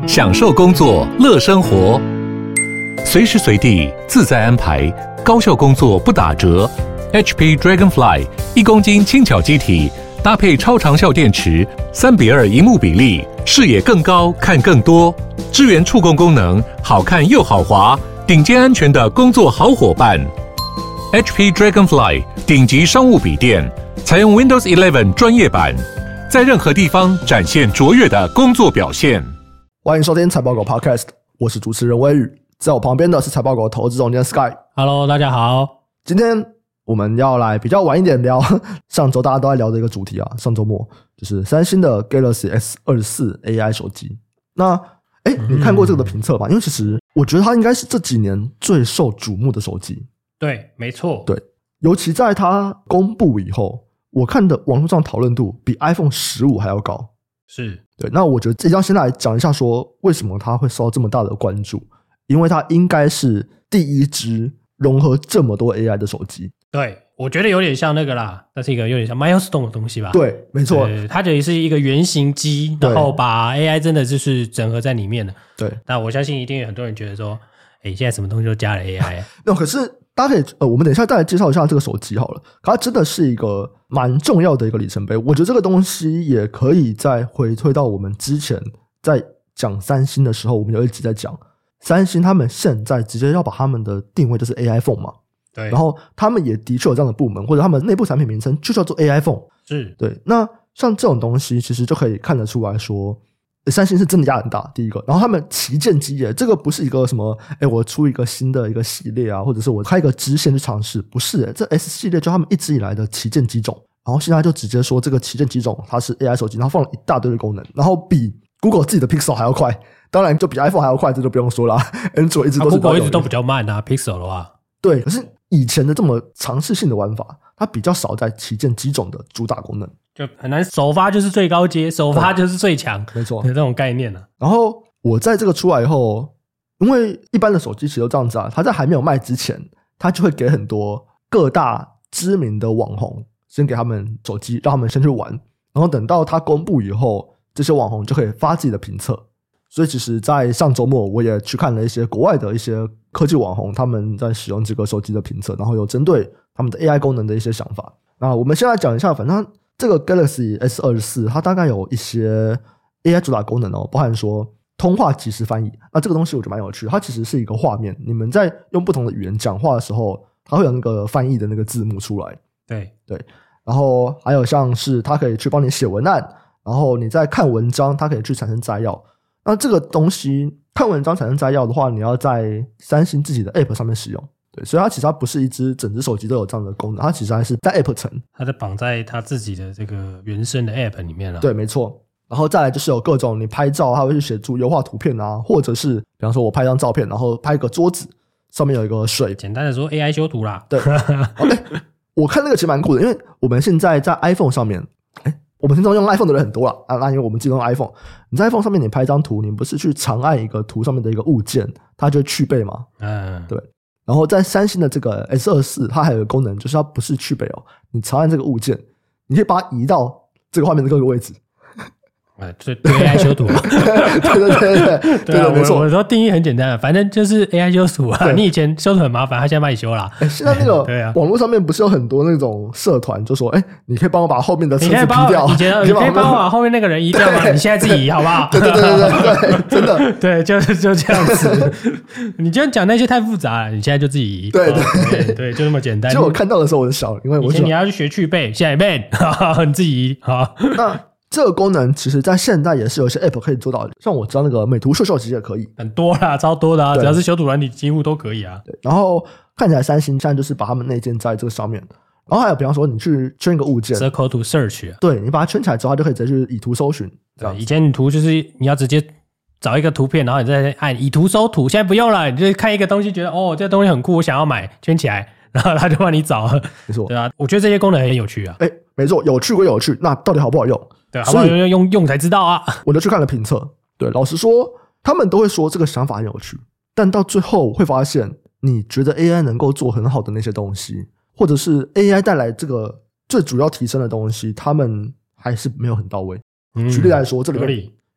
享受工作，乐生活，随时随地自在安排，高效工作不打折。HP Dragonfly 1公斤轻巧机体，搭配超长效电池，3:2萤幕比例，视野更高，看更多，支援触控功能，好看又好滑，顶尖安全的工作好伙伴。HP Dragonfly 顶级商务笔电，采用 Windows 11专业版，在任何地方展现卓越的工作表现。 欢迎收听财报狗 Podcast， 我是主持人威宇，在我旁边的是财报狗投资总监 Sky。Hello， 大家好。 今天我们要来比较晚一点聊上周大家都在聊的一个主题啊，上周末就是三星的 Galaxy S24 AI 手机。那你看过这个的评测吗？因为其实我觉得它应该是这几年最受瞩目的手机。 对，没错。 对，尤其在它公布以后，我看的网络上讨论度比 iPhone 15还要高。 是， 对，那我觉得这张先来讲一下说为什么它会受到这么大的关注，因为它应该是第一支融合这么多 AI 的手机。 对，我觉得有点像那个啦，那是一个有点像 Milestone 的东西吧。 对，没错， 它等于是一个原型机，然后把 AI 真的就是整合在里面了。 对， 但我相信一定有很多人觉得说现在什么东西都加了 AI 那可是大家可以我们等一下再来介绍一下这个手机好了。可它真的是一个蛮重要的一个里程碑。我觉得这个东西也可以再回推到我们之前在讲三星的时候，我们有一集在讲三星他们现在直接要把他们的定位就是 AI Phone 嘛。 对， 然后他们也的确有这样的部门，或者他们内部产品名称就叫做 AI Phone。 是， 对。那像这种东西其实就可以看得出来说三星是真的压很大，第一个。然后他们旗舰机耶，这个不是一个什么我出一个新的一个系列啊，或者是我开一个支线去尝试，不是耶，这 S 系列就他们一直以来的旗舰机种。然后现在就直接说这个旗舰机种它是 AI 手机，然后放了一大堆的功能，然后比 Google 自己的 Pixel 还要快，当然就比 iPhone 还要快，这就不用说了。Android 一直都是 Google 一直都比较慢啊 Pixel 的话。 对，可是以前的这么尝试性的玩法，它比较少在旗舰机种的主打功能， 就很难首发就是最高阶，首发就是最强， 没错， 有这种概念啊。 然后我在这个出来以后，因为一般的手机其实都这样子啊，它在还没有卖之前，它就会给很多各大知名的网红先给他们手机，让他们先去玩，然后等到它公布以后，这些网红就可以发自己的评测。所以其实在上周末我也去看了一些国外的一些科技网红他们在使用这个手机的评测，然后有针对他们的 AI 功能的一些想法。那我们先来讲一下，反正这个 Galaxy S24 它大概有一些 AI 主打功能包含说通话即时翻译。那这个东西我觉得蛮有趣的，它其实是一个画面，你们在用不同的语言讲话的时候，它会有那个翻译的那个字幕出来。 对， 然后还有像是它可以去帮你写文案，然后你在看文章它可以去产生摘要。那这个东西看文章产生摘要的话，你要在三星自己的 App 上面使用。对，所以它其实不是一支整只手机都有这样的功能，它其实还是在 App 层， 它在绑在它自己的这个原生的 App 里面了。 对，没错。然后再来就是有各种你拍照它会去协助优化图片啊，或者是比方说我拍张照片，然后拍一个桌子上面有一个水， 简单的说 AI 修图啦。 对我看那个其实蛮酷的，因为我们现在在 iPhone 上面我们现在用 iPhone 的人很多啦那因为我们自己用 iPhone， 你在 iPhone 上面你拍一张图，你不是去长按一个图上面的一个物件，它就会去背嘛。对。然后在三星的这个 S24 它还有一个功能，就是它不是去背你长按这个物件，你可以把它移到这个画面的各个位置。 对 AI 修图对，没错。 我说定义很简单，反正就是 AI 修图啊。你以前修图很麻烦，他现在帮你修啦。 现在那个网络上面不是有很多那种社团，就说你可以帮我把后面的车子移掉， 你可以帮我把后面那个人移掉吗？你现在自己移好不好？ 对，真的对，就这样子。你今天讲那些太复杂了，你现在就自己移。对，就那么简单。 其实我看到的时候我就笑，因为以前你要去学去背，现在背，你自己移好。 那这个功能其实在现在也是有一些 App 可以做到的，像我知道那个美图秀秀其实也可以， 很多啦，超多的啊，只要是修图软体几乎都可以啊。 对，然后看起来三星现在就是把他们内建在这个上面，然后还有比方说你去圈一个物件 Circle to Search， 对，你把它圈起来之后，它就可以直接去以图搜寻。 对，以前你图就是你要直接找一个图片，然后你再按以图搜图，现在不用了，你就看一个东西觉得这个东西很酷，我想要买，圈起来，然后他就帮你找了。 没错， 对啊，我觉得这些功能很有趣啊。 没错，有趣归有趣，那到底好不好用？ 对，好不好用才知道啊。 我就去看了评测，对，老实说，他们都会说这个想法很有趣，但到最后会发现，你觉得 AI 能够做很好的那些东西，或者是 AI 带来这个最主要提升的东西，他们还是没有很到位。举例来说，这里面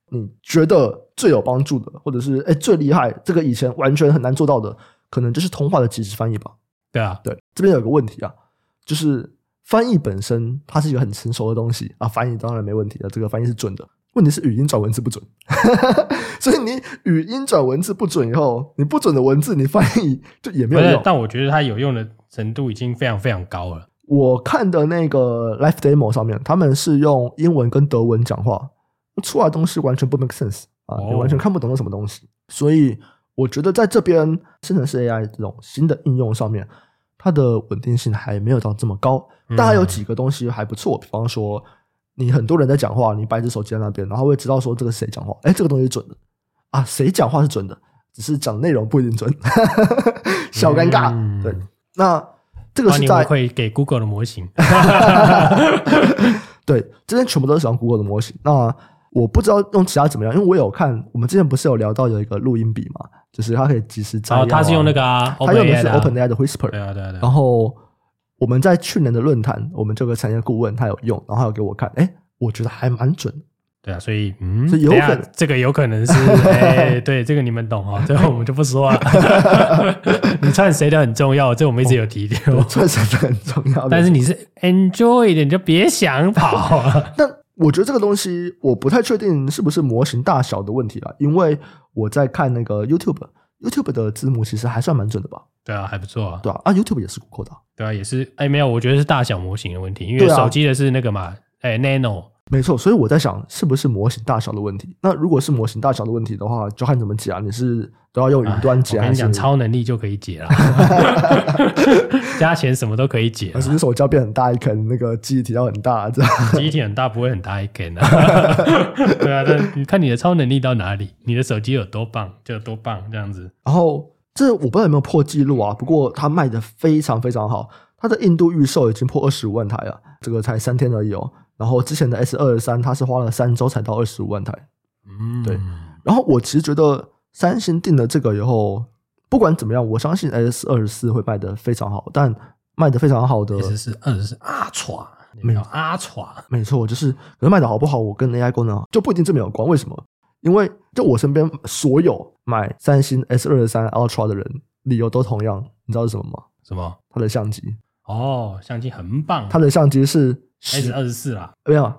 你觉得最有帮助的，或者是最厉害，这个以前完全很难做到的，可能就是通话的即时翻译吧。 对啊， 对，这边有个问题啊，就是翻译本身它是一个很成熟的东西啊，翻译当然没问题的，这个翻译是准的。问题是语音转文字不准，所以你语音转文字不准以后，你不准的文字你翻译就也没有用。 但我觉得它有用的程度已经非常非常高了。 我看的那个 live demo 上面，他们是用英文跟德文讲话，出来的东西完全不 make sense 啊，你完全看不懂是什么东西。所以我觉得在这边生成式 AI 这种新的应用上面，它的稳定性还没有到这么高，但还有几个东西还不错，比方说你很多人在讲话，你摆一只手机在那边，然后会知道说这个谁讲话，这个东西是准的啊，谁讲话是准的，只是讲内容不一定准，小尴尬。对，那这个是在你会给 Google 的模型， 对，这边全部都是使用 Google 的模型。那我不知道用其他怎么样，因为我有看，我们之前不是有聊到有一个录音笔嘛，就是它可以即时摘要， 它是用那个它用的是 OpenAI 的 Whisper， 对啊。 然后我们在去年的论坛，我们这个产业顾问他有用，然后他有给我看，我觉得还蛮准的。 对啊，所以所以有可能这个有可能是对，这个你们懂哦，这个我们就不说了。你串谁的很重要，这我们一直有提到， 串谁的很重要。 但是你是 enjoy 的，你就别想跑啊。 但我觉得这个东西我不太确定是不是模型大小的问题啦，因为我在看那个 YouTube 的字幕其实还算蛮准的吧。 对啊，还不错啊。 对啊，YouTube 也是 Google 的。 对啊，也是没有，我觉得是大小模型的问题，因为手机的是那个嘛，Nano。 没错，所以我在想是不是模型大小的问题。那如果是模型大小的问题的话，就看怎么解啊，你是都要用云端解， 我跟你讲，超能力就可以解了。加钱什么都可以解， 只是手胶变很大一坑，那个记忆体要很大，这样记忆体很大不会很大一坑啊。对啊，但你看你的超能力到哪里，你的手机有多棒就有多棒这样子。 然后这我不知道有没有破纪录啊，不过它卖的非常非常好，它的印度预售已经破25万台了，这个才3天而已哦。然后之前的 S23 它是花了3周才到25万台，对。然后我其实觉得三星定了这个以后，不管怎么样，我相信 S24 会卖得非常好，但卖得非常好的 S24 Ultra， 没有 Ultra， 没错，就是可是卖得好不好，我跟 AI 功能就不一定这么有关。为什么？因为就我身边所有买三星 S23 Ultra 的人，理由都同样，你知道是什么吗？ 什么？ 它的相机。 相机很棒。 它的相机是 S24啦， 没有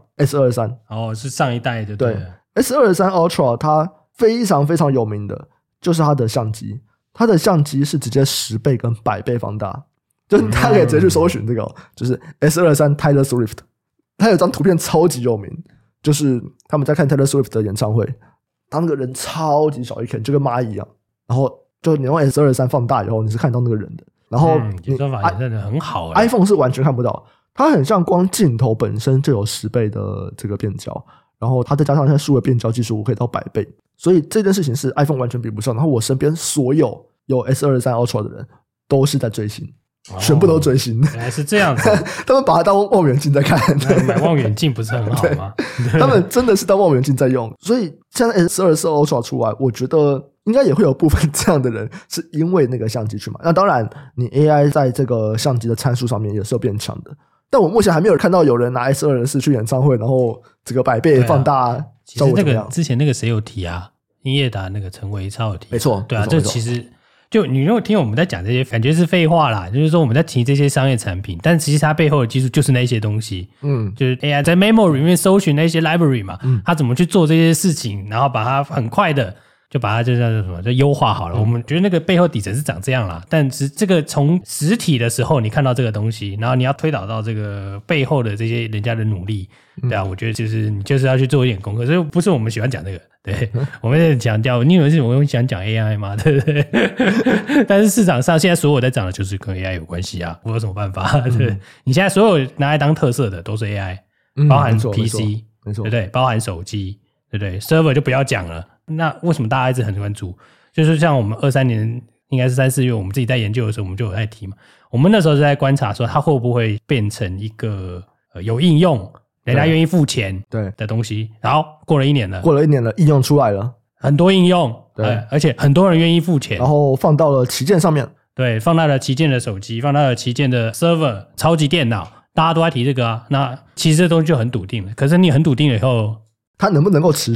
S23。 是上一代的。 对 ，S23 Ultra 它非常非常有名的就是它的相机，它的相机是直接10倍跟100倍放大，就是大家可以直接去搜寻这个，就是 S23 Taylor Swift， 它有张图片超级有名，就是他们在看 Taylor Swift 的演唱会，他那个人超级小一片，就跟蚂蚁一样，然后就你用 S23 放大以后，你是看到那个人的。然后演算法也真的很好 ，iPhone 是完全看不到，它很像光镜头本身就有10倍的这个变焦，然后它再加上现在数位变焦技术可以到100倍，所以这件事情是 iPhone 完全比不上。然后我身边所有S23 Ultra 的人都是在追星，全部都追星， 原来是这样子。 他们把它当望远镜在看， 买望远镜不是很好吗？ 他们真的是当望远镜在用。所以现在 S24 Ultra 出来，我觉得应该也会有部分这样的人是因为那个相机去买。那当然你 AI 在这个相机的参数上面也是有变强的，但我目前还没有看到有人拿 S24 去演唱会，然后这个100倍放大效果怎么样。 之前那个谁有提啊，英业达那个陈维超有提。 没错， 对啊，这其实就你如果听我们在讲这些，感觉是废话啦，就是说我们在提这些商业产品，但其实它背后的技术就是那些东西。就是 AI 在 memory 里面搜寻那些 library 嘛，它怎么去做这些事情，然后把它很快的就把它就叫什么就优化好了。我们觉得那个背后底层是长这样啦，但是这个从实体的时候你看到这个东西，然后你要推导到这个背后的这些人家的努力，对啊，我觉得就是你就是要去做一点功课，所以不是我们喜欢讲这个。对，我们在强调，你以为是我们想讲 AI 吗？对不对？但是市场上现在所有在涨的就是跟 AI 有关系啊，我有什么办法？对，你现在所有拿来当特色的都是 AI，包含 PC， 没错， 对不对？包含手机，对不对 ？Server 就不要讲了。那为什么大家一直很关注？就是像我们23年应该是3、4月，我们自己在研究的时候，我们就有在提嘛。我们那时候是在观察说，它会不会变成一个有应用。人家愿意付钱的东西，然后过了1年了， 应用出来了， 很多应用，对，而且很多人愿意付钱， 然后放到了旗舰上面， 对，放到了旗舰的手机，放到了旗舰的 server 超级电脑，大家都在提这个啊。那其实这东西就很笃定了，可是你很笃定了以后， 它能不能够持续？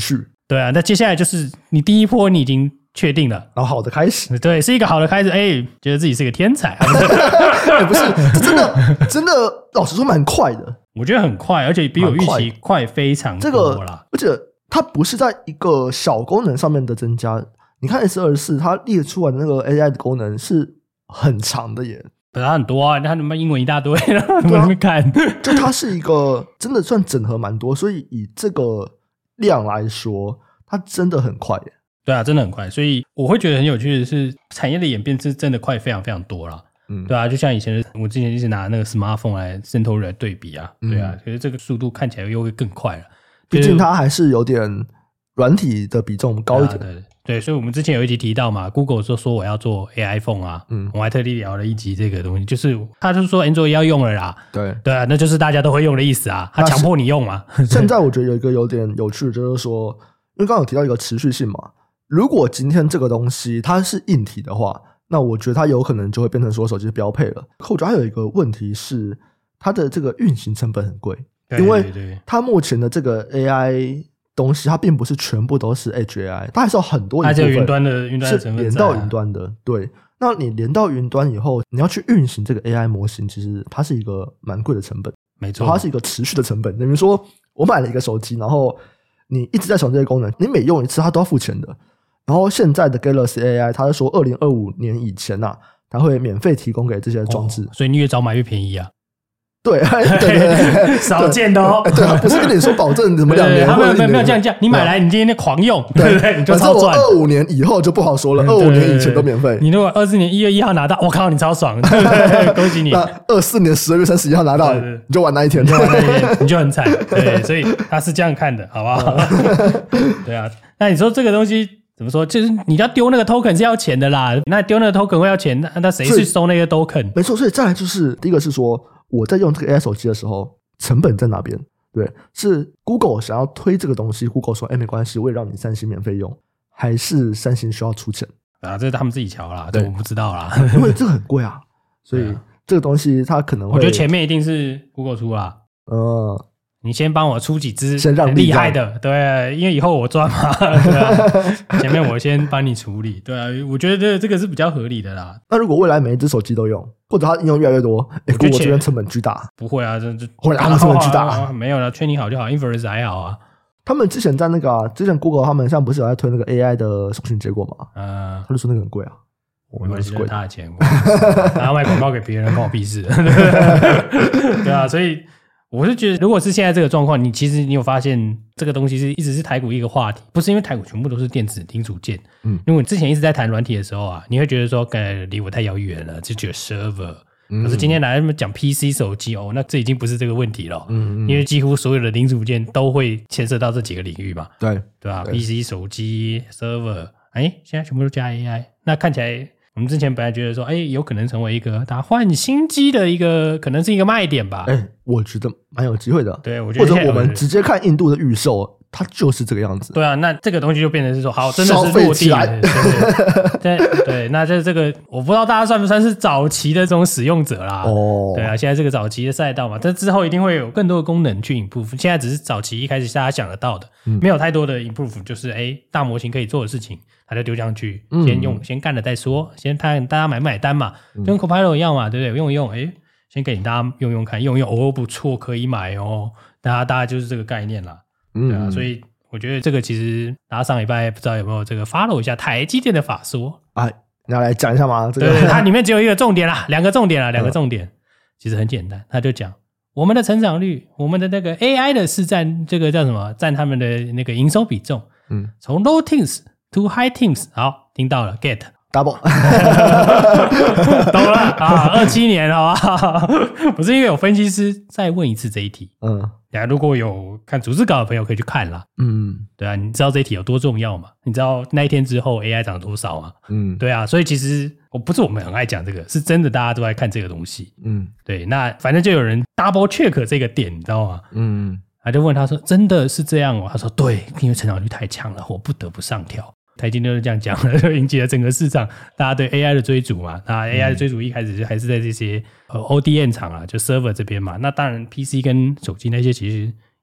对啊，那接下来就是你第一波你已经确定了， 然后好的开始， 对，是一个好的开始，觉得自己是个天才， 不是，真的，老实说蛮快的， 我觉得很快，而且比我预期快非常多啦。 而且它不是在一个小功能上面的增加，你看 S24 它列出来的那个 AI 的功能是很长的耶。 不是它很多啊，它英文一大堆，怎么看？ 就它是一个真的算整合蛮多，所以以这个量来说，它真的很快耶。 对啊，真的很快，所以我会觉得很有趣的是，产业的演变是真的快，非常非常多啦。对啊，就像以前我之前一直拿那个 smartphone 来Centauri来对比啊，对啊，可是这个速度看起来又会更快了。 毕竟它还是有点软体的比重高一点。 对，所以我们之前有一集提到嘛 ，Google 说我要做 AI phone 啊，我还特地聊了一集这个东西，就是他就说 Android 要用了啦，对啊，那就是大家都会用的意思啊，他强迫你用嘛。 现在我觉得有一个有点有趣的就是说，因为刚刚有提到一个持续性嘛，如果今天这个东西它是硬体的话，那我觉得它有可能就会变成说手机标配了。可我觉得还有一个问题是，它的这个运行成本很贵，因为它目前的这个 AI。东西它并不是全部都是 Edge AI， 它还是有很多一部分它有云端的成分连到云端的。对，那你连到云端以后，你要去运行这个 AI 模型，其实它是一个蛮贵的成本， 没错， 它是一个持续的成本。等于说我买了一个手机，然后你一直在使用这些功能，你每用一次它都要付钱的。然后现在的 Galaxy AI， 它是说2025年以前啊，它会免费提供给这些装置， 所以你越早买越便宜啊。 对， 少见的哦。 对啊，不是跟你说保证怎么2年， 他们没有这样，你买来你今天狂用，对不对？你就超赚。 25年以后就不好说了，25年以前都免费。 你如果24年1月1号拿到，我靠，你超爽，对不对？恭喜你。 那24年12月31号拿到，你就玩那一天， 你就很惨。对，所以他是这样看的，好不好？对啊，那你说这个东西怎么说？就是你要丢那个 token 是要钱的啦，那丢那个 token 会要钱，那谁去收那个 token？ 没错，所以再来就是第一个是说。我在用这个 AI 手机的时候，成本在哪边？对，是 Google 想要推这个东西 ，Google 说，没关系，我也让你三星免费用，还是三星需要出钱？ 啊，这是他们自己瞧啦，对，我不知道啦， 因为这个很贵啊，所以这个东西它可能会， 我觉得前面一定是 Google 出啦，你先帮我出几支厉害的，对，因为以后我赚嘛，对啊，前面我先帮你处理，对啊，我觉得这个是比较合理的啦。 那如果未来每一只手机都用，或者它应用越来越多，Google 这边成本巨大， 不会啊，这会啊，成本巨大， 没有啦，确定好就好 ，Inference 还好啊。 他们之前在那个之前 Google 他们像不是有在推那个 AI 的搜寻结果嘛？他就说那个很贵啊。 我们是贵他的钱，然后卖广告给别人，关我屁事。对啊，所以我是觉得，如果是现在这个状况，其实你有发现这个东西一直是台股一个话题，不是因为台股全部都是电子零组件。因为我之前一直在谈软体的时候啊，你会觉得说，离我太遥远了，就觉得 server。可是今天来讲 PC 手机那这已经不是这个问题了。因为几乎所有的零组件都会牵涉到这几个领域嘛。对吧 ？PC 手机 server， 现在全部都加 AI， 那看起来。我们之前本来觉得说，有可能成为一个打换新机的一个，可能是一个卖点吧。 我觉得蛮有机会的。 对，我觉得或者我们直接看印度的预售，它就是这个样子。 对啊，那这个东西就变成是说，好，真的是落地了。对，那这个我不知道大家算不算是早期的这种使用者啦。对啊，现在这个早期的赛道嘛，但之后一定会有更多的功能去 improve。现在只是早期一开始大家想得到的，没有太多的 improve，就是大模型可以做的事情。他就丢上去，先用，先干了再说，先看大家买单嘛，就跟 Copilot 一样嘛，对不对？用一用，先给大家用用看，用不错，可以买哦。大家就是这个概念啦，对啊，所以我觉得这个其实大家上礼拜不知道有没有这个 follow 一下台积电的法说你要来讲一下吗？ 对，它里面只有一个重点啦，两个重点，其实很简单，他就讲我们的成长率，我们的那个 AI 的市占，这个叫什么？占他们的那个营收比重，从 low teens to high teens， 好，听到了 ，get double， 懂了啊，27年好吧？不是因为有分析师再问一次这一题，大家如果有看组织稿的朋友可以去看啦，对啊，你知道这一题有多重要吗？你知道那一天之后 AI 涨多少吗？对啊，所以其实不是我们很爱讲这个，是真的大家都在看这个东西，对，那反正就有人 double check 这个点，你知道吗？他就问他说：“真的是这样哦？”他说：“对，因为成长率太强了，我不得不上调。”台积电就是这样讲了，就引起了整个市场大家对 AI 的追逐嘛。那 AI 的追逐一开始就还是在这些ODM 厂啊，就 server 这边嘛。那当然 PC 跟手机那些其实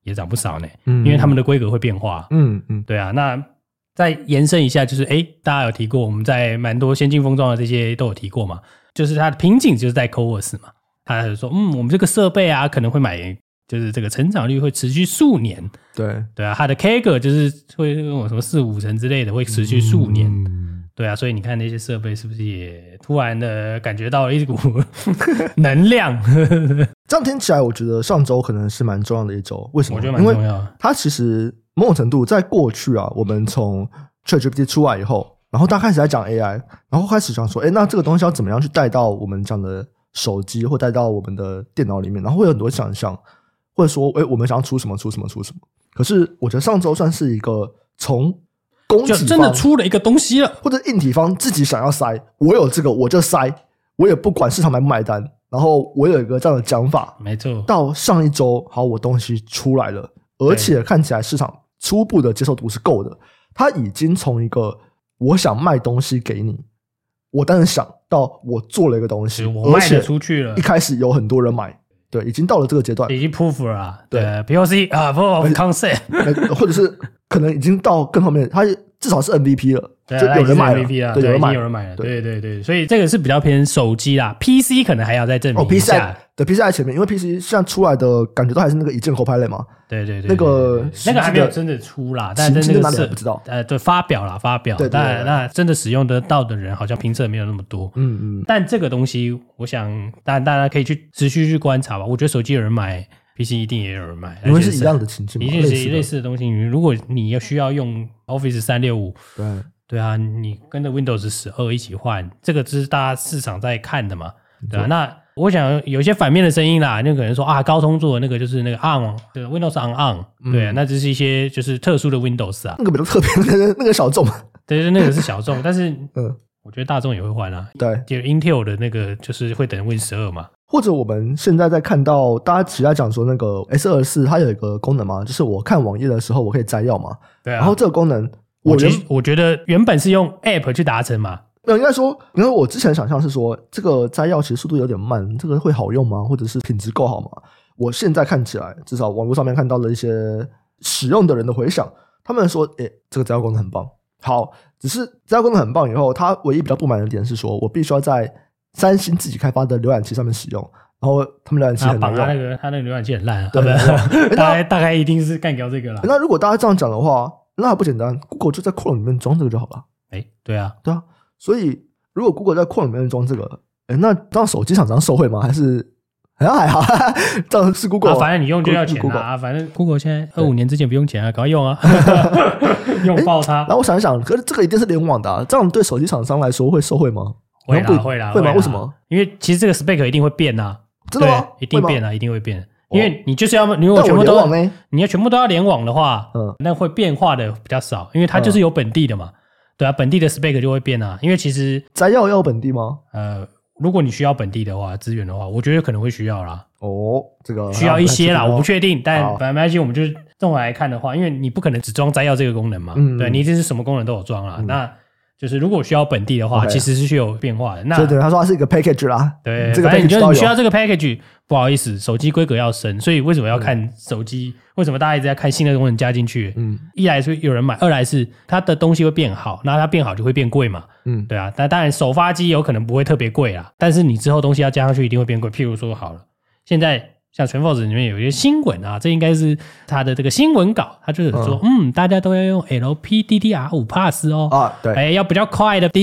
也涨不少呢，因为他们的规格会变化。对啊，那再延伸一下，就是大家有提过，我们在蛮多先进封装的这些都有提过嘛，就是它的瓶颈就是在 CoWoS 嘛，他就说我们这个设备啊可能会买，就是这个成长率会持续数年。对啊，它的 CAGR 就是会什么4-5成之类的，会持续数年。对啊，所以你看那些设备是不是也突然的感觉到了一股能量？ 这样听起来，我觉得上周可能是蛮重要的一周。为什么？ 我觉得蛮重要的。 因为它其实某种程度在过去啊，我们从 ChatGPT 出来以后，然后大家开始在讲 AI， 然后开始想说，那这个东西要怎么样去带到我们讲的手机，或带到我们的电脑里面，然后会有很多想象，或者说，我们想要出什么。可是我觉得上周算是一个从供给方就真的出了一个东西了， 或者硬体方自己想要塞，我有这个我就塞，我也不管市场买不买单，然后我有一个这样的讲法。 没错。 到上一周，好，我东西出来了，而且看起来市场初步的接受度是够的。它已经从一个我想卖东西给你，我当然想到我做了一个东西， 我卖得出去了， 一开始有很多人买。对，已经到了这个阶段， 已经 proof 了啊。对 POC 啊 ，proof of concept， 或者是可能已经到更后面，它至少是 MVP 了， 对， 就有人买了 MVP 了， 对， 已经有人买了，对，所以这个是比较偏手机啦 ，PC 可能还要再证明一下。 对 PC 在前面，因为 PC 现在出来的感觉都还是那个一键 Copilot 嘛。 对， 那个还没有真的出啦，但是那个是不知道。 对，发表， 对， 那真的使用得到的人好像评测没有那么多。但这个东西，我想当然大家可以去持续去观察吧。我觉得手机有人买 ，PC 一定也有人买， 因为是一样的情境嘛， 一定是类似的东西。如果你要需要用 Office 365，对啊，你跟着 Windows 12一起换，这个是大家市场在看的嘛，对啊，那我想有一些反面的声音啦，那可能说啊，高通做的那个就是那个 on， 对 Windows on， 对啊，那这是一些就是特殊的 Windows 啊， 那个比较特别，那个小众， 对，那个是小众，但是我觉得大众也会换啊， 对， 就 Intel 的那个就是会等 Win 12嘛， 或者我们现在在看到大家其他讲说那个 S24 它有一个功能嘛，就是我看网页的时候我可以摘要嘛， 对啊， 然后这个功能我觉得原本是用 App 去达成嘛。 应该说，因为我之前想象是说，这个摘要其实速度有点慢，这个会好用吗？或者是品质够好吗？我现在看起来，至少网络上面看到了一些使用的人的回响，他们说，这个摘要功能很棒。好，只是摘要功能很棒以后，它唯一比较不满的点是说，我必须要在三星自己开发的浏览器上面使用，然后他们浏览器很难用， 他那个浏览器很烂啊， 对， 大概一定是干掉这个了。 那如果大家这样讲的话，那还不简单 ，Google 就在 Chrome 里面装这个就好了。 对啊。 所以，如果 Google 在 Chrome 里面装这个，那当手机厂商受惠吗？还是好像还好？这样是 Google， 反正你用就要钱啊。反正 Google 现在25年之前不用钱啊，赶快用啊，用爆它。 然后我想一想，可是这个一定是联网的，这样对手机厂商来说会受惠吗？ 会啦， 会吗？为什么？ 因为其实这个 spec 一定会变啊， 真的吗？ 一定变啊，一定会变。因为你就是要，你如果全部都你要全部都要联网的话，那会变化的比较少，因为它就是有本地的嘛。对啊，本地的 spec 就会变啊，因为其实摘要要本地吗？ 如果你需要本地的话，资源的话，我觉得可能会需要啦。 这个需要一些啦，我不确定，但反正没关系，我们就是综合来看的话，因为你不可能只装摘要这个功能嘛，对，你一定是什么功能都有装啦。那就是如果需要本地的话，其实是需要有变化的。那对，他说它是一个 package 啦， 对， 这个 package 你需要这个 package， 不好意思，手机规格要升，所以为什么要看手机？为什么大家一直在看新的功能加进去？一来是有人买，二来是它的东西会变好，那它变好就会变贵嘛。对啊，但当然首发机有可能不会特别贵啦，但是你之后东西要加上去一定会变贵。譬如说好了，现在像TrendForce里面有一些新闻啊，这应该是它的这个新闻稿，它就是说，大家都要用 LPDDR5 Plus 哦， 对， 要比较快的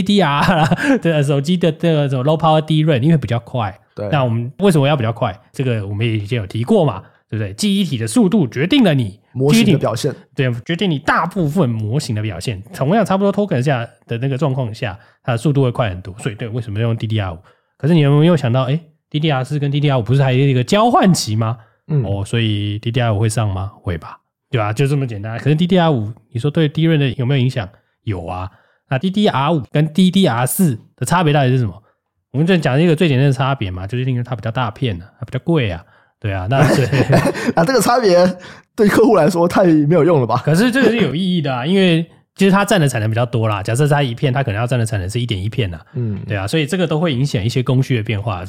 DDR 的手机的这个 Low Power DRAM， 因为比较快。 对， 那我们为什么要比较快？这个我们也以前有提过嘛，对不对？记忆体的速度决定了你模型的表现， 对，决定你大部分模型的表现。同样差不多 token 下的那个状况下，它的速度会快很多。所以对，为什么要用 DDR5？ 可是你有没有想到，DDR4 跟 DDR5 不是还有一个交换期吗？所以 DDR5 会上吗？会吧，对吧？就这么简单。可是 DDR5 你说对 DRAM 的有没有影响？有啊。那 DDR5 跟 DDR4 的差别到底是什么？我们就讲一个最简单的差别嘛，就是因为它比较大片它比较贵啊。对啊，那这个差别对客户来说太没有用了吧？ 可是这个是有意义的啊，因为其实它占的产能比较多啦。假设它一片，它可能要占的产能是 1.1 片啦。对啊，所以这个都会影响一些供需的变化。所以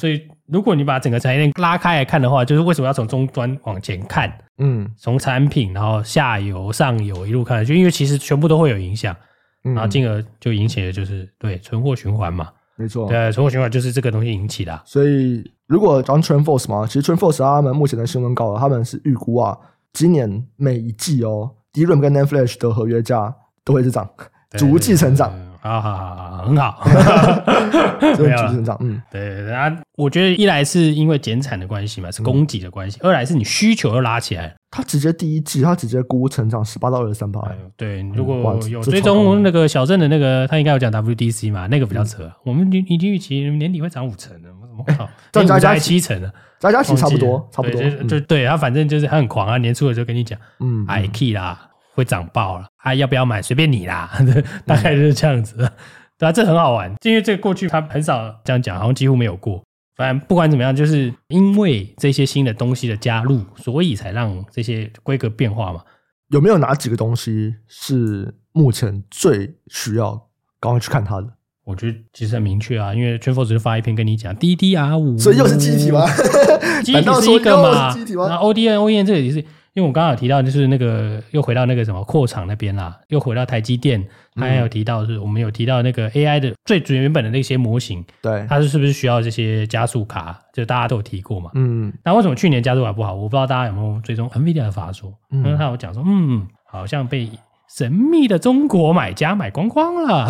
如果你把整个产业链拉开来看的话，就是为什么要从终端往前看？从产品，然后下游、上游一路看，就因为其实全部都会有影响，然后进而就引起的就是对存货循环嘛。 没错， 对，存货循环就是这个东西引起的啊。 所以如果讲 TrendForce 嘛，其实 TrendForce 他们目前的新闻稿，他们是预估啊，今年每一季DRAM 跟 NAND Flash 的合约价都会是涨，逐季成长。 好，很好， 逐季成长。 对啊，我觉得一来是因为减产的关系嘛，是供给的关系；二来是你需求又拉起来了。 他直接第一季，他直接估成长18%到23%。 对，如果有追踪那个小镇的那个，他应该有讲 WDC 嘛，那个比较扯。我们已经预期年底会涨5%的，我靠， 加加 7%的， 加其实差不多。 就对他反正就是他很狂啊，年初的时候跟你讲，IK 啦。会涨爆了啊！要不要买随便你啦，大概就是这样子，对啊，这很好玩，因为这个过去他很少这样讲，好像几乎没有过。反正不管怎么样，就是因为这些新的东西的加入，所以才让这些规格变化嘛。 有没有哪几个东西是目前最需要赶快去看它的？ 我觉得其实很明确啊，因为 TrendForce 就发一篇跟你讲 DDR5， 所以又是记忆体吗？ 记忆体是一个嘛，那 ODM 这个也是。因为我刚刚有提到，就是那个又回到那个什么扩厂那边啦，又回到台积电，他还有提到是我们有提到那个 AI 的最原本的那些模型， 对， 它是不是需要这些加速卡？就大家都有提过嘛。那为什么去年加速卡不好？我不知道大家有没有追踪 NVIDIA 的法说，因为他有讲说，好像被神秘的中国买家买光光了。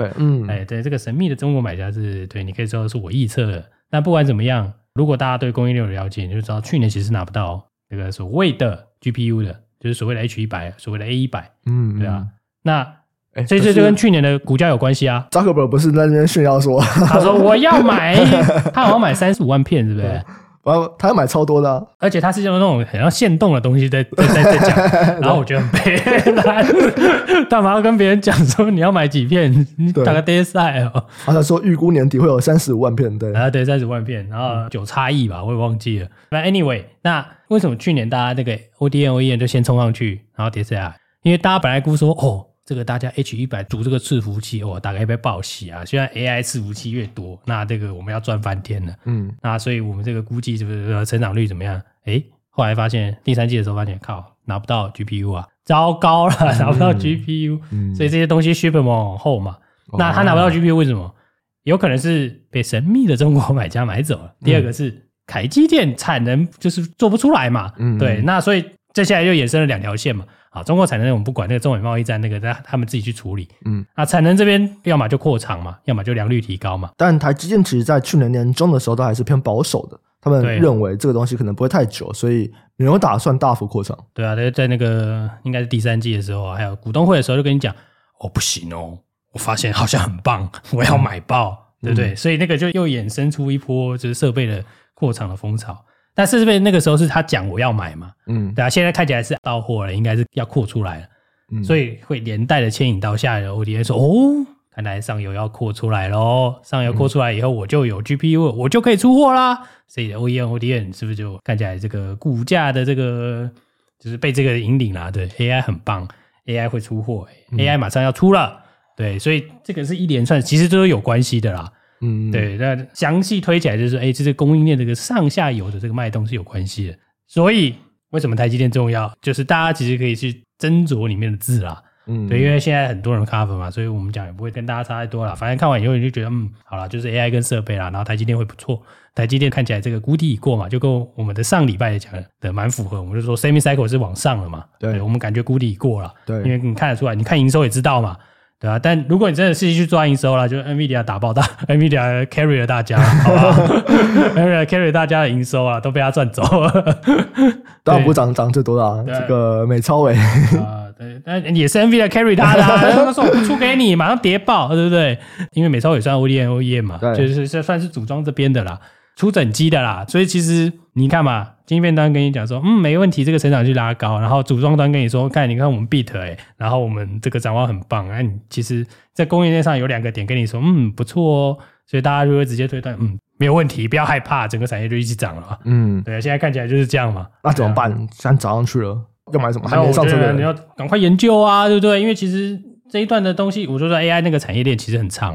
OK， 对，这个神秘的中国买家是对，你可以说是我臆测的。但不管怎么样，如果大家对供应链有了解，你就知道去年其实拿不到那个所谓的 GPU 的，就是所谓的 H100， 所谓的 A100，对啊，那所以这就跟去年的股价有关系啊。 扎克伯不是在那边炫耀说， 他说我要买，他好像买35万片，是不是？ 他要买超多的而且他是用那种很像限动的东西在讲，然后我觉得很悲哀，干嘛要跟别人讲说你要买几片？你打个 day 赛哦。 他说预估年底会有35万片，对对，35万片，然后9差异吧，我也忘记了。那 anyway， 那为什么去年大家那个 ODM 就先冲上去，然后跌下来？因为大家本来估说这个大家 H100 组这个伺服器大概被报喜啊！现在 AI 伺服器越多，那这个我们要赚翻天了。那所以我们这个估计就是成长率怎么样？后来发现第三季的时候发现，靠，拿不到 GPU 啊，糟糕了，拿不到 GPU，所以这些东西 shipment 往后嘛。那他拿不到 GPU 为什么？有可能是被神秘的中国买家买走了。第二个是台积电产能就是做不出来嘛。对，那所以接下来就衍生了2条线嘛。好，中国产能我们不管，那个中美贸易战那个他们自己去处理。那产能这边要么就扩厂嘛，要么就良率提高嘛。 但台积电其实在去年年中的时候都还是偏保守的，他们认为这个东西可能不会太久，所以没有打算大幅扩厂。 对啊，在那个应该是第3季的时候，还有股东会的时候就跟你讲，不行我发现好像很棒，我要买爆，对不对？所以那个就又衍生出一波就是设备的扩厂的风潮。但是不是那个时候是他讲我要买嘛？对啊，现在看起来是到货了，应该是要扩出来了，所以会连带的牵引到下游的 ODM 说看来上游要扩出来咯，上游扩出来以后我就有 GPU 我就可以出货啦，所以 ODM 是不是就看起来这个股价的这个就是被这个引领啦？对 AI 很棒， AI 会出货，AI 马上要出了，对，所以这个是一连串其实都有关系的啦。对，那详细推起来就是这供应链这个上下游的这个脉动是有关系的。所以为什么台积电重要？就是大家其实可以去斟酌里面的字啦。对，因为现在很多人 cover 嘛，所以我们讲也不会跟大家差太多啦。反正看完以后你就觉得好啦，就是 AI 跟设备啦，然后台积电会不错。台积电看起来这个谷底已过嘛，就跟我们的上礼拜讲的蛮符合。我们就说 semi cycle 是往上了嘛，对，我们感觉谷底已过了。对，因为你看得出来，你看营收也知道嘛。对啊，但如果你真的是去抓营收啦，就 NVIDIA 打爆NVIDIA carry 了大家，好不好？NVIDIA carry 大家的营收啊，都被他赚走了。 当然不涨最多啦，这个美超伟对，但也是 NVIDIA carry 他的，他说我不出给你，马上跌爆，对不对？因为美超伟算 OEM 嘛，就是算是组装这边的啦，出整机的啦，所以其实你看嘛，晶片端跟你讲说，没问题，这个成长率拉高，然后组装端跟你说，你看我们 beat 然后我们这个展望很棒，你其实在供应链上有2个点跟你说，不错哦，所以大家就会直接推断，没有问题，不要害怕，整个产业就一起涨了。对，现在看起来就是这样嘛。 那怎么办？现在涨上去了，要买什么？还没上车的， 你要赶快研究啊，对不对？因为其实这一段的东西，我就说 AI 那个产业链其实很长嘛。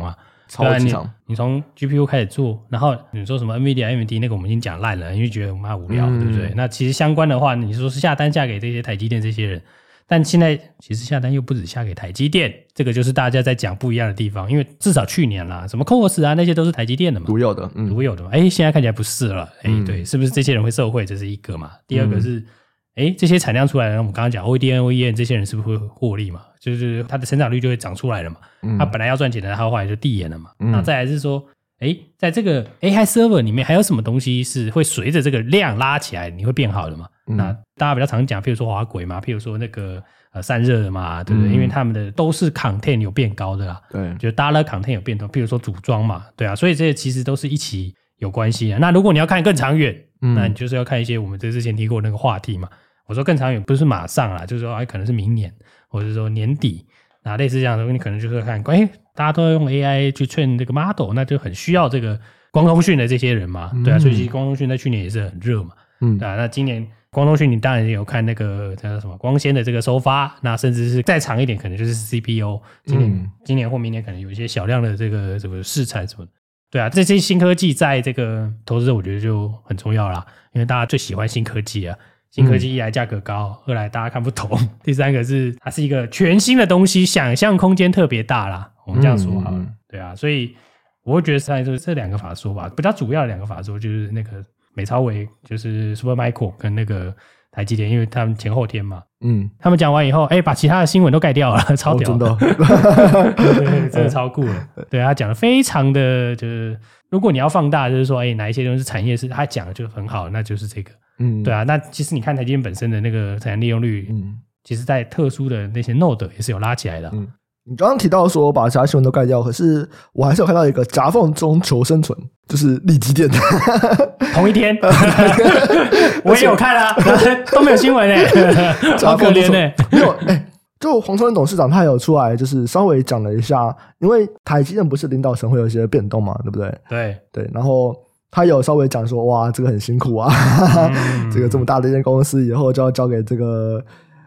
超级长。 你从 GPU 开始做，然后你说什么 NVIDIA、AMD 那个我们已经讲烂了，因为觉得妈无聊，对不对？那其实相关的话，你说是下单下给这些台积电这些人，但现在其实下单又不止下给台积电，这个就是大家在讲不一样的地方。因为至少去年啦，什么 CoWoS 啊那些都是台积电的嘛， 独有的嘛。 现在看起来不是了，对，是不是这些人会受惠？这是一个嘛。第二个是，这些产量出来了，我们刚刚讲 OEM 这些人是不是会获利嘛？就是它的成长率就会长出来了嘛。它本来要赚钱的，它后来就递延了嘛。那再来是说，在这个 AI server 里面还有什么东西是会随着这个量拉起来，你会变好的嘛？那大家比较常讲，譬如说滑轨嘛，譬如说那个散热的嘛，对不对？因为他们的都是 content 有变高的啦， 对， 就 dollar content 有变高，譬如说组装嘛，对啊，所以这些其实都是一起有关系的。那如果你要看更长远，那你就是要看一些我们之前提过那个话题嘛。我说更长远不是马上啦，就是说可能是明年，或者是说年底，那类似这样的，你可能就是看，大家都要用 AI 去 train 这个 model， 那就很需要这个光通讯的这些人嘛，对啊，所以其实光通讯在去年也是很热嘛，对啊，那今年光通讯你当然也有看那个叫什么光纤的这个收发，那甚至是再长一点可能就是 CPU， 今年或明年可能有一些小量的这个试产什么的，对啊，这些新科技在这个投资者我觉得就很重要啦，因为大家最喜欢新科技啊。新科技一来价格高，二来大家看不懂，第三个是它是一个全新的东西，想象空间特别大啦，我们这样说好了，对啊，所以我会觉得这两个法说吧，比较主要的两个法说就是那个美超微，就是 Supermicro 跟那个台积电，因为他们前后天嘛，他们讲完以后，把其他的新闻都盖掉了，超屌的，对，真的超酷了，对，他讲的非常的就是，如果你要放大，就是说，哪一些东西是产业是他讲的就很好，那就是这个。对啊，那其实你看台积电本身的那个产能利用率，其实在特殊的那些 node 也是有拉起来的。 你刚刚提到说把其他新闻都盖掉，可是我还是有看到一个夹缝中求生存，就是力积电同一天，我也有看啊，都没有新闻好可怜没有就黄崇仁董事长他有出来就是稍微讲了一下，因为台积电不是领导层会有一些变动嘛，对不对？对，然后他有稍微讲说，哇，这个很辛苦啊，这个这么大的一间公司，以后就要交给这个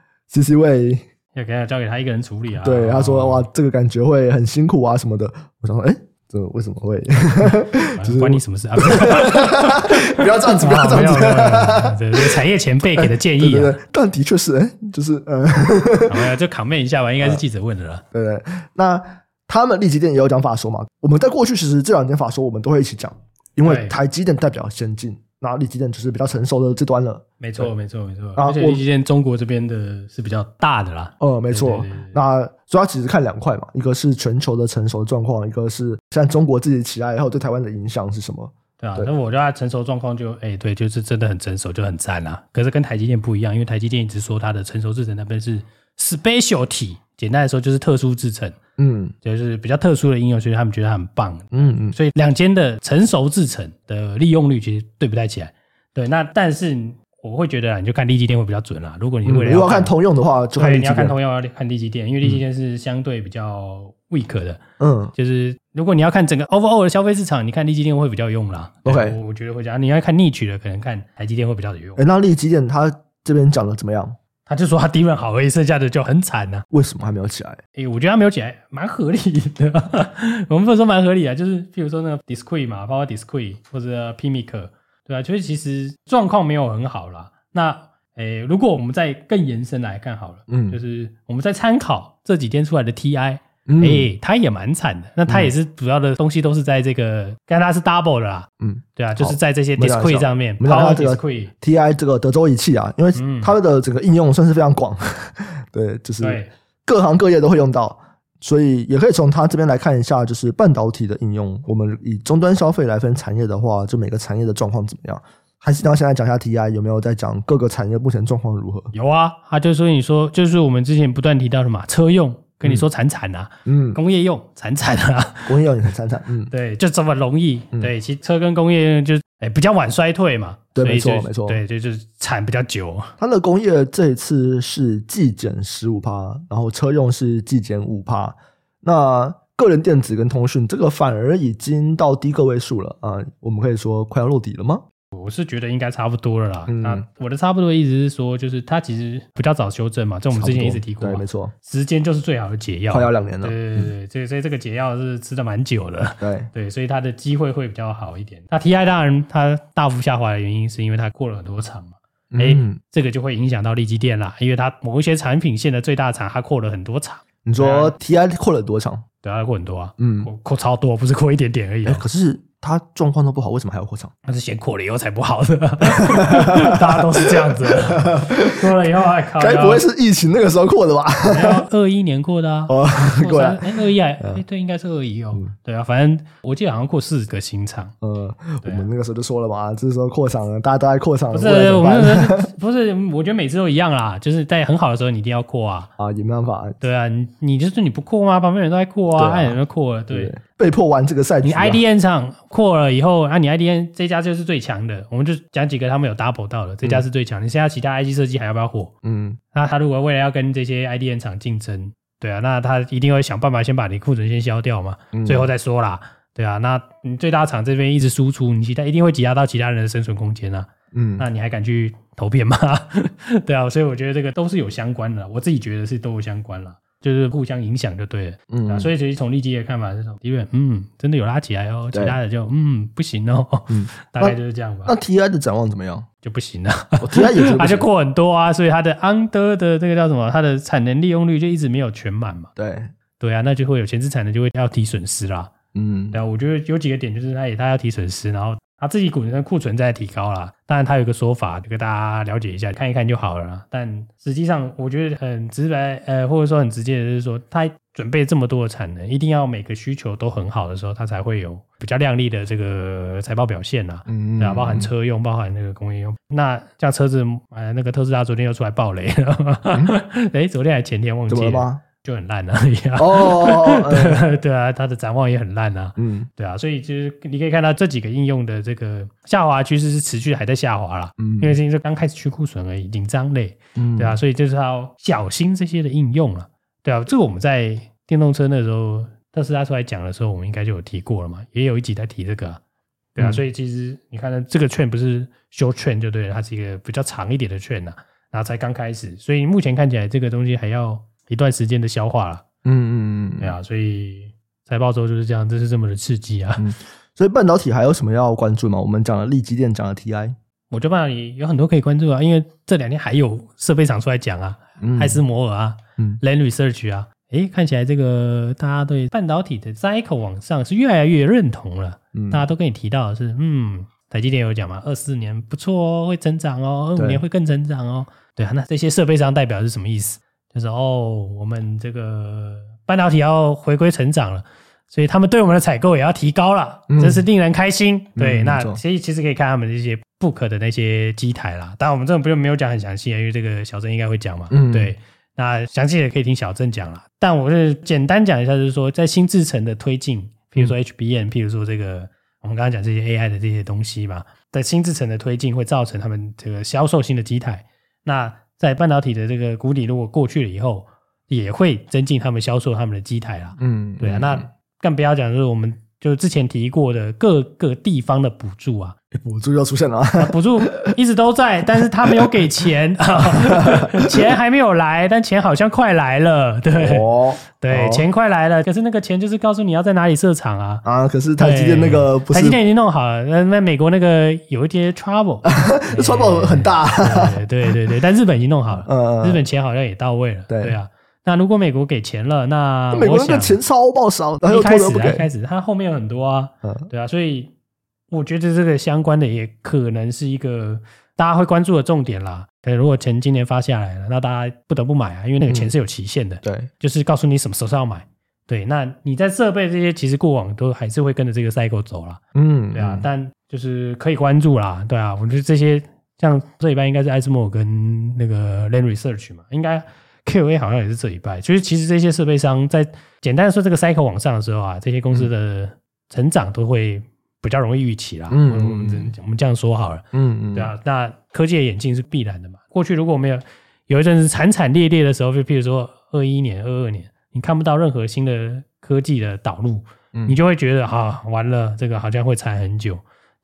CC 位， 要交给他一个人处理啊。 对，他说，哇，这个感觉会很辛苦啊什么的。我想说，这为什么会？就是关你什么事啊？ 不要这样子，不要这样子。 这是产业前辈给的建议啊。 对，但的确是，就是就comment一下吧，应该是记者问的了。 对，那他们力积电也有讲法说嘛，我们在过去其实这两间法说我们都会一起讲。因为台积电代表先进，那力积电就是比较成熟的这端了。 没错。而且力积电中国这边的是比较大的啦。 没错。那所以它其实看两块嘛，一个是全球的成熟状况，一个是现在中国自己起来以后对台湾的影响是什么？ 对啊，那我觉得它成熟状况就对，就是真的很成熟，就很赞啦。可是跟台积电不一样，因为台积电一直说它的成熟制程那边是 specialty， 简单来说就是特殊制程。就是比较特殊的应用，所以他们觉得它很棒。所以两间的成熟制程的利用率其实对不太起来。对，那但是我会觉得你就看力积电会比较准啦。如果你为了要看通用的话，就看力积电。 你要看通用要看力积电，因为力积电是相对比较 weak 的。就是如果你要看整个 overall 的消费市场，你看力积电会比较有用啦。 OK， 我觉得会这样。你要看niche的，可能看台积电会比较有用。 那力积电它这边讲的怎么样？ 他就说他低润好而已，剩下的就很惨啊。 为什么还没有起来？ 我觉得他没有起来蛮合理的。我们不能说蛮合理啊，就是譬如说那个 discrete 嘛 ，power discrete 或者 PMIC， 对啊，就是其实状况没有很好啦。那如果我们再更延伸来看好了，就是我们在参考这几天出来的 TI，他也蛮惨的。那他也是主要的东西都是在这个，跟他是 double 的啦。对啊，就是在这些 discrete 上面 ，power discrete TI 这个德州仪器啊，因为它的整个应用算是非常广，对，就是各行各业都会用到，所以也可以从它这边来看一下，就是半导体的应用。我们以终端消费来分产业的话，就每个产业的状况怎么样？还是要现在讲一下 TI 有没有在讲各个产业目前状况如何？ 有啊，他就说你说就是我们之前不断提到的嘛，车用。跟你说惨啊，工业用惨啊， 工业用也很惨， 对，就这么容易，对，其实车跟工业用就比较晚衰退嘛， 对，没错， 对，就是产比较久。 它的工业这一次是季减 15%， 然后车用是季减 5%， 那个人电子跟通讯这个反而已经到低个位数了啊，我们可以说快要落底了吗？ 我是觉得应该差不多了啦。那我的差不多的意思是说，就是它其实比较早修正嘛，这我们之前一直提过嘛， 对，没错， 时间就是最好的解药， 快要2年了。 对，所以这个解药是吃的蛮久的， 对， 所以它的机会会比较好一点。那 TI 当然它大幅下滑的原因是因为它扩了很多厂嘛。这个就会影响到力积电啦，因为它某一些产品线的最大厂它扩了很多厂。 你说 TI 扩了多厂？ 对啊，扩很多啊，扩超多，不是扩一点点而已。 可是它状况都不好，为什么还要扩厂？ 它是先扩了以后才不好的，大家都是这样子。扩了以后还靠， 该不会是疫情那个时候扩的吧 ？21年扩的啊。 过来 21对，应该是21哦。对啊，反正我记得好像扩4个新厂。 我们那个时候就说了嘛，这时候扩厂了，大家都在扩厂。 不是，我觉得每次都一样啦，就是在很好的时候你一定要扩啊。 也没办法。 对啊，你就是你不扩吗？旁边人都在扩啊，按人都扩了，对。 被迫玩这个赛局。 你 IDM 厂扩了以后，你 IDM 这家就是最强的，我们就讲几个他们有 double 到的，这家是最强。你现在其他 IC 设计还要不要火？那他如果未来要跟这些 IDM 厂竞争，对啊，那他一定会想办法先把你库存先消掉嘛，最后再说啦。对啊，那你最大厂这边一直输出，你其他一定会挤压到其他人的生存空间啊。那你还敢去投片吗？对啊，所以我觉得这个都是有相关的，我自己觉得是都有相关了。就是互相影响就对了，所以其实从立基的看法是说，敌人真的有拉起来哦，其他的就不行哦，大概就是这样吧。 那 TI 的展望怎么样？ 就不行了 ，TI 也是它就扩很多啊，所以它的 under 的这个叫什么，它的产能利用率就一直没有全满嘛。对啊，那就会有前置产能就会要提损失啦。对啊，我觉得有几个点就是它要提损失，然后他自己库存在提高啦，当然他有一个说法，就跟大家了解一下，看一看就好了啦。但实际上，我觉得很直白，或者说很直接的就是说，他准备这么多的产能，一定要每个需求都很好的时候，他才会有比较亮丽的这个财报表现啦。对啊，包含车用，包含那个工业用。那像车子，那个特斯拉昨天又出来爆雷了，昨天还前天忘记了。 怎么了吗？ 就很烂而已啊。对啊，它的展望也很烂啊。对啊，所以就是你可以看到这几个应用的这个下滑趋势是持续还在下滑啦。因为现在刚开始去库存而已，紧张类。对啊，所以就是要小心这些的应用了。对啊，这个我们在电动车那时候特斯拉出来讲的时候，我们应该就有提过了嘛，也有一集在提这个。对啊，所以其实你看这个券不是short trend就对了，它是一个比较长一点的券啊，然后才刚开始，所以目前看起来这个东西还要一段时间的消化了。对啊，所以财报周就是这样，这是这么的刺激啊。 所以半导体还有什么要关注吗？我们讲了力积电，讲了 TI， 我觉得半导体有很多可以关注啊，因为这2天还有设备厂出来讲啊，艾斯摩尔啊，Lam Research 啊，看起来这个大家对半导体的 cycle 往上是越来越认同了。大家都跟你提到的是，台积电有讲嘛，24年不错哦，会成长哦，25年会更成长哦。对啊，那这些设备商代表是什么意思？就是我们这个半导体要回归成长了，所以他们对我们的采购也要提高了，真是令人开心。对，那其实可以看他们这些 book 的那些机台啦，当然我们这种不用没有讲很详细，因为这个小郑应该会讲嘛。对，那详细的可以听小郑讲啦。但我是简单讲一下，就是说在新制程的推进，譬如说 HBM， 譬如说这个我们刚刚讲这些 AI 的这些东西嘛，在新制程的推进会造成他们这个销售新的机台。那在半导体的这个谷底如果过去了以后，也会增进他们销售他们的机台啦。对啊，那更不要讲就是我们就之前提过的各个地方的补助啊， 补助要出现了补助一直都在，但是他没有给钱钱还没有来，但钱好像快来了。对，钱快来了，可是那个钱就是告诉你要在哪里设厂啊。 可是台积电那个不是， 台积电已经弄好了，那美国那个有一些 trouble trouble 很大。 对，但日本已经弄好了，日本钱好像也到位了。对啊，那如果美国给钱了，那美国那个钱超爆少，然后一开始他后面有很多啊。对啊，所以我觉得这个相关的也可能是一个大家会关注的重点啦。如果钱今年发下来了，那大家不得不买啊，因为那个钱是有期限的。对，就是告诉你什么时候要买。对，那你在设备这些其实过往都还是会跟着这个 cycle 走啦。对啊，但就是可以关注啦。对啊，我觉得这些像这礼拜应该是艾斯摩尔跟那个 Lam Research 嘛，应该 KOA 好像也是这礼拜。就是其实这些设备商在简单的说这个 cycle 往上的时候啊，这些公司的成长都会比较容易预期啦。我们这样说好了。对啊，那科技的演进是必然的嘛。过去如果我们有一阵子惨烈的时候，就譬如说21年、22年，你看不到任何新的科技的导入，你就会觉得完了，这个好像会惨很久。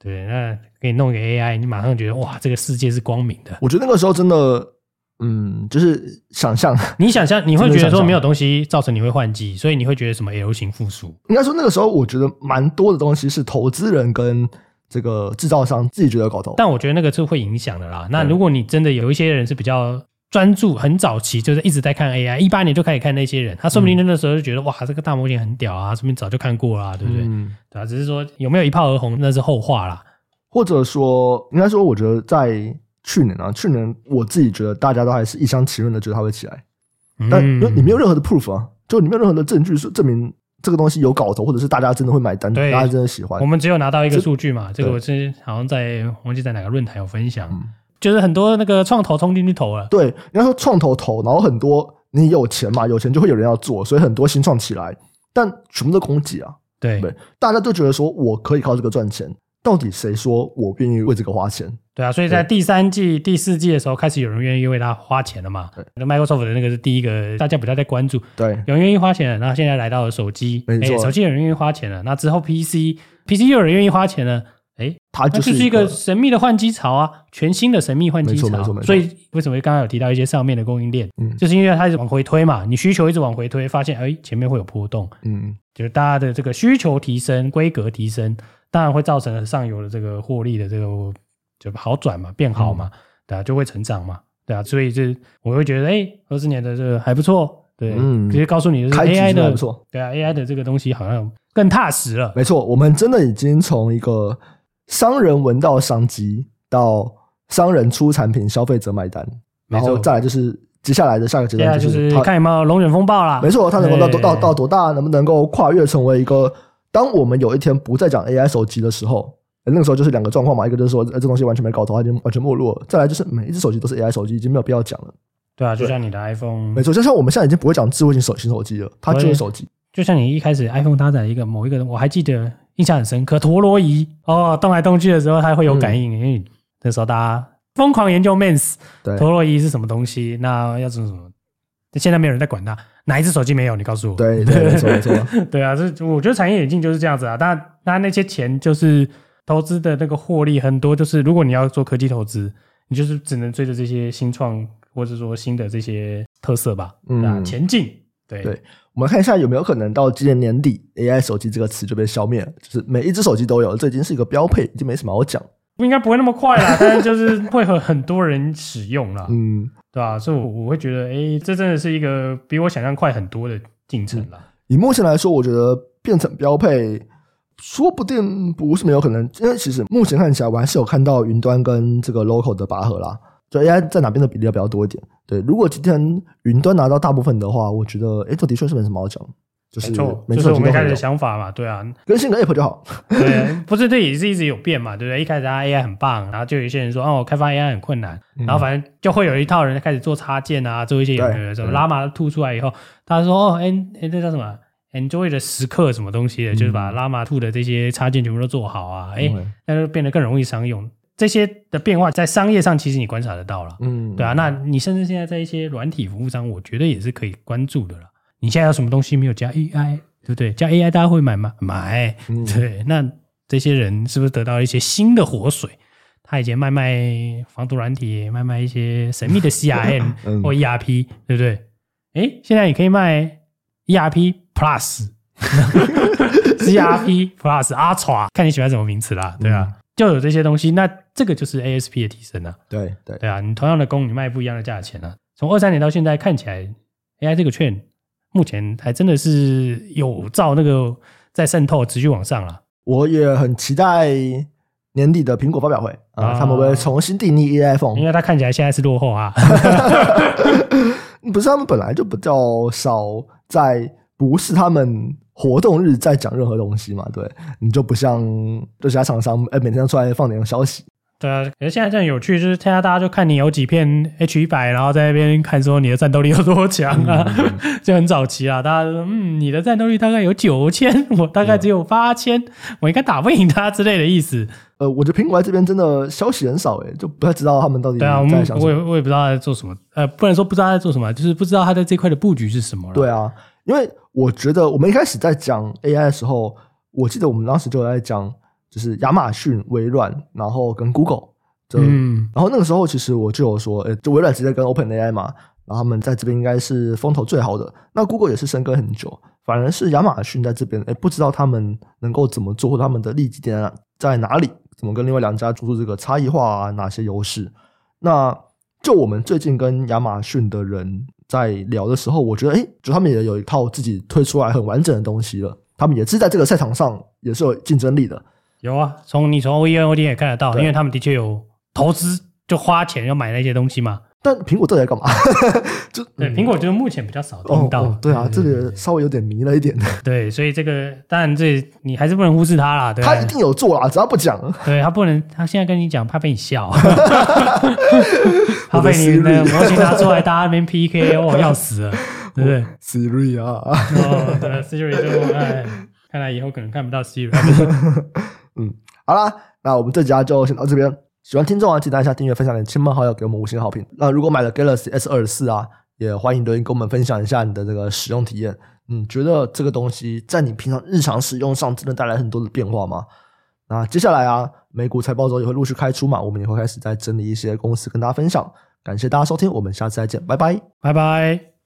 对，那给你弄一个 AI， 你马上觉得哇，这个世界是光明的。 我觉得那个时候真的，就是想象， 你想象，你会觉得说没有东西造成你会换季，所以你会觉得什么 L 型复苏？ 应该说那个时候，我觉得蛮多的东西是投资人跟这个制造商自己觉得搞头， 但我觉得那个是会影响的啦。那如果你真的有一些人是比较专注，很早期就是一直在看 AI，18年就开始看那些人，他说不定那时候就觉得哇，这个大模型很屌啊，说不定早就看过啦，对不对？对啊，只是说有没有一炮而红，那是后话啦。 或者说，应该说，我觉得在去年我自己觉得大家都还是一厢情愿的觉得它会起来，但你没有任何的 proof 啊，就你没有任何的证据证明这个东西有搞头，或者是大家真的会买单，大家真的喜欢。 我们只有拿到一个数据嘛，这个我是好像忘记在哪个论坛有分享。就是很多那个创投冲进去投了， 对，应该说创投投，然后很多你有钱嘛，有钱就会有人要做，所以很多新创起来，但全部都空姐啊， 对， 大家都觉得说我可以靠这个赚钱，到底谁说我愿意为这个花钱？ 对啊，所以在第3季、第4季的时候，开始有人愿意为他花钱了嘛？那 Microsoft 的那个是第一个，大家比较在关注， 对， 有人愿意花钱了，然后现在来到了手机， 没错， 手机有人愿意花钱了，那之后 PC 又有人愿意花钱了。 它就是一个神秘的换机潮啊，全新的神秘换机潮。 没错。 所以为什么刚刚有提到一些上面的供应链，就是因为它一直往回推嘛，你需求一直往回推，发现前面会有波动，就是大家的这个需求提升，规格提升，当然会造成上游的这个获利的这个就好转嘛，变好嘛，对啊，就会成长嘛，对啊，所以我会觉得20年的这个还不错，对，直接告诉你就是 AI 的不错， 对啊 ，AI 的这个东西好像更踏实了。 没错，我们真的已经从一个商人闻到商机，到商人出产品，消费者买单，然后再来就是接下来的下个阶段就是看有没有龙卷风暴啦。 没错，它能够到多大，能不能够跨越成为一个，当我们有一天不再讲 AI 手机的时候，那个时候就是两个状况嘛，一个就是说这东西完全没搞头，它已经完全没落了，再来就是每一只手机都是 AI 手机，已经没有必要讲了。 对啊，就像你的 iPhone， 没错，就像我们现在已经不会讲智慧型手机了，它就是手机。 就像你一开始 iPhone 搭载某一个，我还记得印象很深刻，陀螺仪动来动去的时候它会有感应，因为那时候大家疯狂研究 MEMS， 陀螺仪是什么东西，那要做什么？现在没有人在管它，哪一只手机没有？你告诉我。 对，没错。 对啊，我觉得产业眼镜就是这样子啊。但那些钱就是投资的那个获利很多，就是如果你要做科技投资，你就是只能追着这些新创或者说新的这些特色吧，前进。对， 我们看一下有没有可能到今年年底 AI 手机这个词就被消灭了，就是每一只手机都有，这已经是一个标配，已经没什么好讲。 应该不会那么快啦，但是就是会和很多人使用啦，对吧？所以我会觉得，这真的是一个比我想象快很多的进程啦。 以目前来说，我觉得变成标配，说不定不是没有可能，因为其实目前看起来我还是有看到云端跟这个 local 的拔河啦。就 AI 在哪边的比例要比较多一点？对，如果今天云端拿到大部分的话，我觉得这的确是没什么好讲，就是没错，我们一开始的想法嘛，对啊， 更新个 App 就好。 对，不是，这也是一直有变嘛，对不对？一开始AI 很棒，然后就有一些人说开发 AI 很困难，然后反正就会有一套人开始做插件啊，做一些什么拉玛吐出来以后，大家说这叫什么 Android 的时刻什么东西的，就是把拉玛吐的这些插件全部都做好啊，那就变得更容易商用。这些的变化在商业上其实你观察得到了，对啊，那你甚至现在在一些软体服务上，我觉得也是可以关注的了。你现在有什么东西没有加 AI， 对不对？加 AI 大家会买吗？买，对。那这些人是不是得到一些新的活水？他以前卖防毒软体，卖一些神秘的 CRM 或 ERP， 对不对？现在你可以卖 ERP Plus、CRP Plus、Ultra， 看你喜欢什么名词啦，对啊。就有这些东西，那这个就是 ASP 的提升啊。对啊，你同样的工，你卖不一样的价钱啊。从23年到现在，看起来 AI 这个券目前还真的是有照那个在渗透，持续往上了。我也很期待年底的苹果发表会他们会重新定义 AI iPhone， 因为它看起来现在是落后啊。 不是，他们本来就比较少在不是他们活动日在讲任何东西嘛，对，你就不像这家厂商每天出来放点消息。 对啊，可是现在这样有趣，就是现在大家就看你有几片 H100， 然后在那边看说你的战斗力有多强啊，就很早期啦。大家说你的战斗力大概有9000，我大概只有8000，我应该打不赢他之类的意思。 我觉得苹果在这边真的消息很少就不太知道他们到底在想什么。 对啊，我也不知道他在做什么，不能说不知道他在做什么，就是不知道他在这块的布局是什么了。 对啊，因为我觉得我们一开始在讲 AI 的时候，我记得我们当时就在讲， 就是亚马逊、微软，然后跟 Google。然后那个时候其实我就有说，就微软直接跟 OpenAI 嘛，然后他们在这边应该是风头最好的。那 Google 也是深耕很久，反而是亚马逊在这边，不知道他们能够怎么做，或他们的利基点在哪里，怎么跟另外2家做出这个差异化啊，哪些优势。那就我们最近跟亚马逊的人在聊的时候，我觉得就他们也有一套自己推出来很完整的东西了，他们也是在这个赛场上也是有竞争力的。 有啊，你从 OEM 也看得到，因为他们的确有投资，就花钱要买那些东西嘛。 但苹果这在干嘛？ 对，苹果就是目前比较少听到。 对啊，这个稍微有点迷了一点。 对，所以这个当然你还是不能忽视他啦。对， 他一定有做啦，只要不讲。 对，他不能，他现在跟你讲，怕被你笑，怕被你的模型拿出来，大家那边 PK， 要死了，对不对 ？Siri 啊， 对 ，Siri 就看来以后可能看不到 Siri。 好啦，那我们这集就先到这边。喜欢听众记得按一下订阅，分享给亲朋好友，给我们5星好评。那如果买了 Galaxy S24啊，也欢迎留言跟我们分享一下你的这个使用体验。觉得这个东西在你平常日常使用上真的带来很多的变化吗？那接下来啊，美股财报周也会陆续开出嘛，我们也会开始再整理一些公司跟大家分享。感谢大家收听，我们下次再见，拜拜， 拜拜。